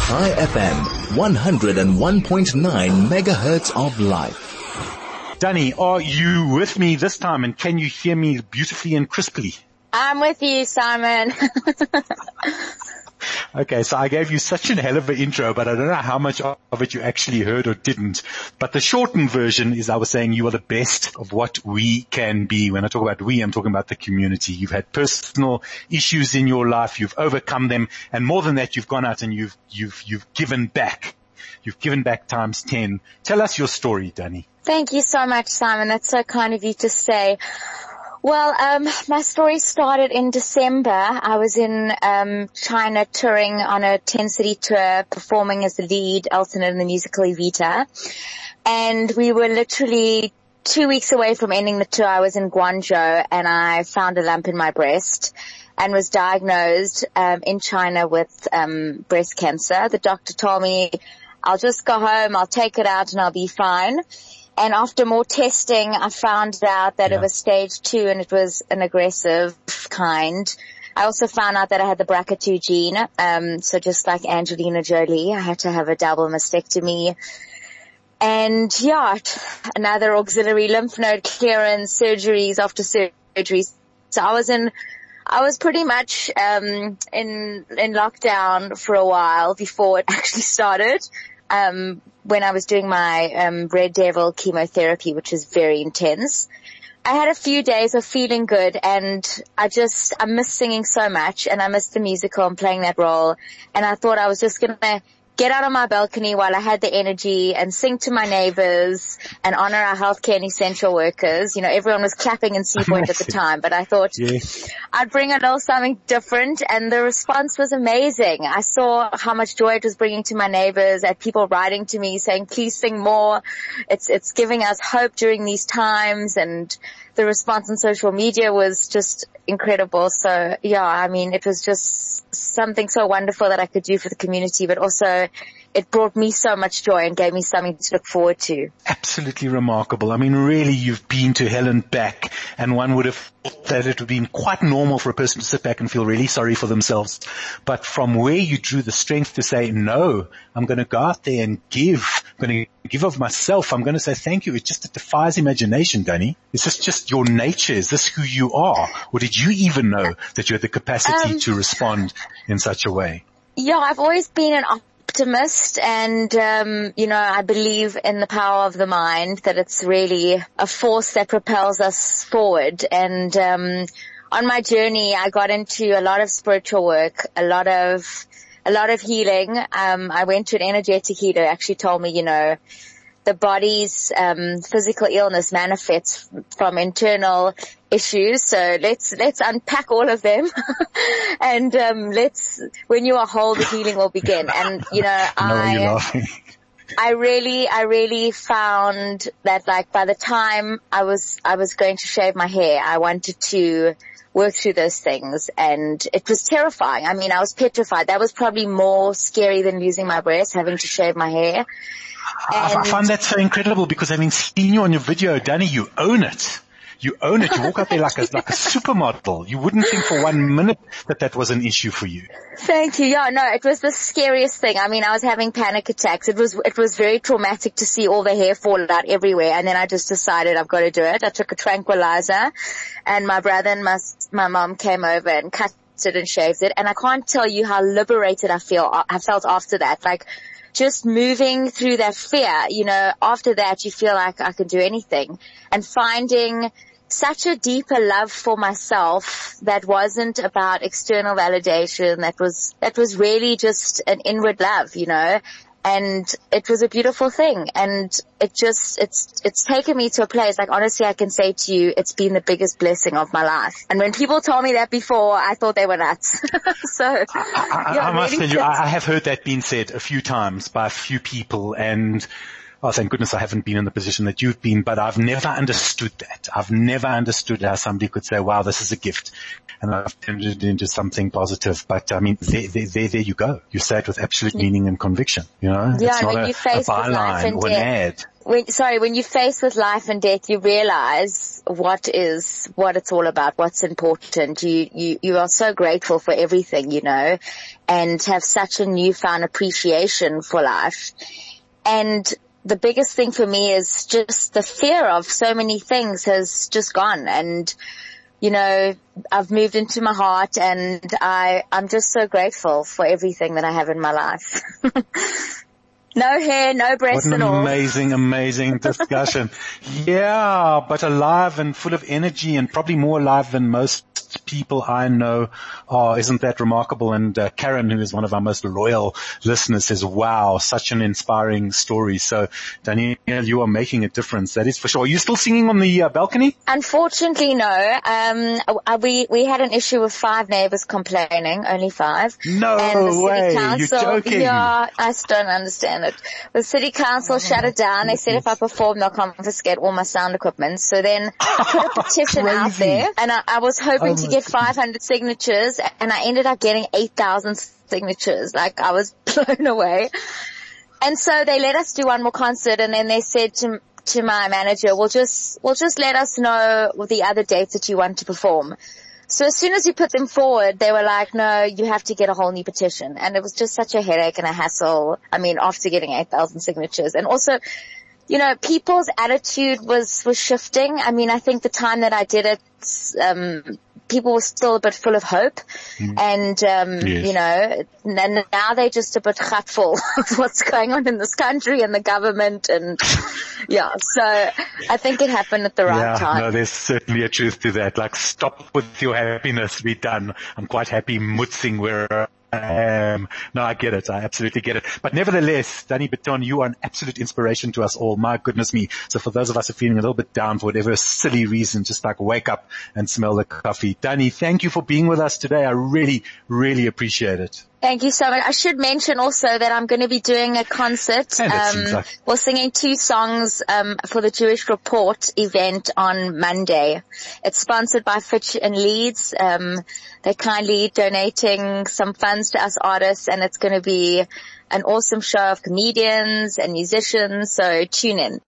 High FM, 101.9 megahertz of life. Danny, are you with me this time, and can you hear me beautifully and crisply? I'm with you, Simon. Okay, so I gave you such a hell of an intro, but I don't know how much of it you actually heard or didn't. But the shortened version is I was saying you are the best of what we can be. When I talk about we, I'm talking about the community. You've had personal issues in your life. You've overcome them. And more than that, you've gone out and you've given back. You've given back times 10. Tell us your story, Danny. Thank you so much, Simon. That's so kind of you to say. Well, my story started in December. I was in China touring on a 10-city tour, performing as the lead alternate in the musical Evita. And we were literally 2 weeks away from ending the tour. I was in Guangzhou, and I found a lump in my breast and was diagnosed in China with breast cancer. The doctor told me, I'll just go home, I'll take it out, and I'll be fine. And after more testing, I found out that it was stage 2 and it was an aggressive kind. I also found out that I had the BRCA2 gene. So just like Angelina Jolie, I had to have a double mastectomy. And another auxiliary lymph node clearance, surgeries after surgeries. So I was pretty much, in lockdown for a while before it actually started. When I was doing my Red Devil chemotherapy, which is very intense. I had a few days of feeling good, and I miss singing so much, and I miss the musical and playing that role, and I thought I was just gonna get out on my balcony while I had the energy and sing to my neighbors and honor our healthcare and essential workers. You know, everyone was clapping in Seapoint at the time, but I thought I'd bring a little something different, and the response was amazing. I saw how much joy it was bringing to my neighbors. I had people writing to me saying, please sing more. It's giving us hope during these times, and the response on social media was just incredible. So I mean, it was just something so wonderful that I could do for the community, but also it brought me so much joy and gave me something to look forward to. Absolutely remarkable. I mean, really, you've been to hell and back, and one would have thought that it would be quite normal for a person to sit back and feel really sorry for themselves. But from where you drew the strength to say, no, I'm going to go out there and give. I'm going to give of myself. I'm going to say thank you. It defies imagination, Danny. Is this just your nature? Is this who you are? Or did you even know that you had the capacity to respond in such a way? Yeah, I've always been an optimist, and I believe in the power of the mind, that it's really a force that propels us forward. And on my journey, I got into a lot of spiritual work, a lot of healing. I went to an energetic healer who actually told me, the body's physical illness manifests from internal issues. So let's unpack all of them, and when you are whole, the healing will begin. And I really found that, like, by the time I was going to shave my hair, I wanted to work through those things, and it was terrifying. I mean, I was petrified. That was probably more scary than losing my breast, having to shave my hair. I find that so incredible, because I mean, seeing you on your video, Danny, you own it. You own it. You walk out there like a supermodel. You wouldn't think for 1 minute that was an issue for you. Thank you. Yeah, no, it was the scariest thing. I mean, I was having panic attacks. It was very traumatic to see all the hair fall out everywhere. And then I just decided I've got to do it. I took a tranquilizer, and my brother and my mom came over and cut it and shaved it. And I can't tell you how liberated I felt after that. Like, just moving through that fear, after that you feel like I can do anything, and finding such a deeper love for myself that wasn't about external validation, that was really just an inward love, and it was a beautiful thing. And it's taken me to a place, like, honestly, I can say to you, it's been the biggest blessing of my life. And when people told me that before, I thought they were nuts. So I must tell you, I have heard that being said a few times by a few people, and oh, thank goodness I haven't been in the position that you've been, but I've never understood that. I've never understood how somebody could say, wow, this is a gift. And I've turned it into something positive. But I mean, there you go. You say it with absolute meaning and conviction, you know? Yeah, it's not when you face a byline or an ad. When you're faced with life and death, you realize what it's all about, what's important. You are so grateful for everything, you know, and have such a newfound appreciation for life. And the biggest thing for me is just the fear of so many things has just gone. And, you know, I've moved into my heart, and I'm just so grateful for everything that I have in my life. No hair, no breasts at all. What an amazing discussion. Yeah, but alive and full of energy, and probably more alive than most people I know are. Isn't that remarkable? And Karen, who is one of our most loyal listeners, says, wow, such an inspiring story. So, Danielle, you are making a difference. That is for sure. Are you still singing on the balcony? Unfortunately, no. We had an issue with 5 neighbors complaining, only 5. No and the city way. council, You're joking. Yeah, I just don't understand it. The city council shut it down. They said if I perform, they'll confiscate all my sound equipment. So then I put a petition out there, and I was hoping to get 500 signatures, and I ended up getting 8,000 signatures. Like, I was blown away. And so they let us do one more concert, and then they said to my manager, well, just let us know the other dates that you want to perform. So as soon as we put them forward, they were like, no, you have to get a whole new petition. And it was just such a headache and a hassle. I mean, after getting 8,000 signatures. And also, you know, people's attitude was shifting. I mean, I think the time that I did it, people were still a bit full of hope. And, yes. You know, and now they're just a bit gutful of what's going on in this country and the government. And yeah, so I think it happened at the right time. No, there's certainly a truth to that. Like, stop with your happiness, be done. I'm quite happy mutzing where no, I get it. I absolutely get it. But nevertheless, Danny Baton, you are an absolute inspiration to us all. My goodness me. So for those of us who are feeling a little bit down for whatever silly reason, just like wake up and smell the coffee. Danny, thank you for being with us today. I really, really appreciate it. Thank you so much. I should mention also that I'm going to be doing a concert. We're singing 2 songs for the Jewish Report event on Monday. It's sponsored by Fitch and Leeds. They're kindly donating some funds to us artists, and it's going to be an awesome show of comedians and musicians. So tune in.